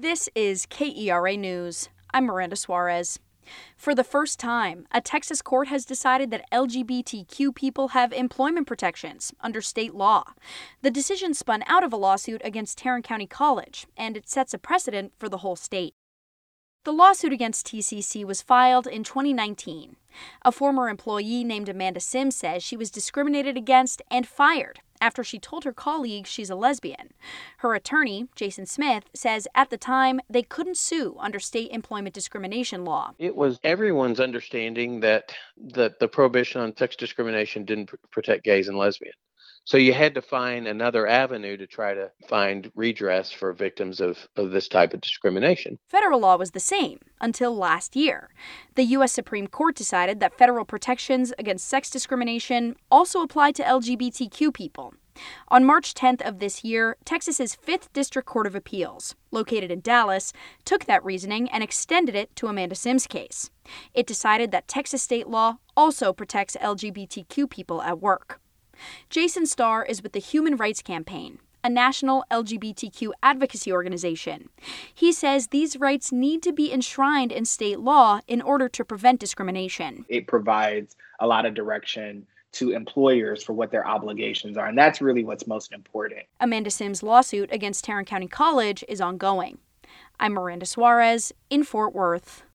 This is KERA News. I'm Miranda Suarez. For the first time, a Texas court has decided that LGBTQ people have employment protections under state law. The decision spun out of a lawsuit against Tarrant County College, and it sets a precedent for the whole state. The lawsuit against TCC was filed in 2019. A former employee named Amanda Sims says she was discriminated against and fired after she told her colleagues she's a lesbian. Her attorney, Jason Smith, says at the time they couldn't sue under state employment discrimination law. It was everyone's understanding that the prohibition on sex discrimination didn't protect gays and lesbians. So you had to find another avenue to try to find redress for victims of this type of discrimination. Federal law was the same until last year. The U.S. Supreme Court decided that federal protections against sex discrimination also apply to LGBTQ people. On March 10th of this year, Texas's 5th District Court of Appeals, located in Dallas, took that reasoning and extended it to Amanda Sims' case. It decided that Texas state law also protects LGBTQ people at work. Jason Starr is with the Human Rights Campaign, a national LGBTQ advocacy organization. He says these rights need to be enshrined in state law in order to prevent discrimination. It provides a lot of direction to employers for what their obligations are, and that's really what's most important. Amanda Sims' lawsuit against Tarrant County College is ongoing. I'm Miranda Suarez in Fort Worth.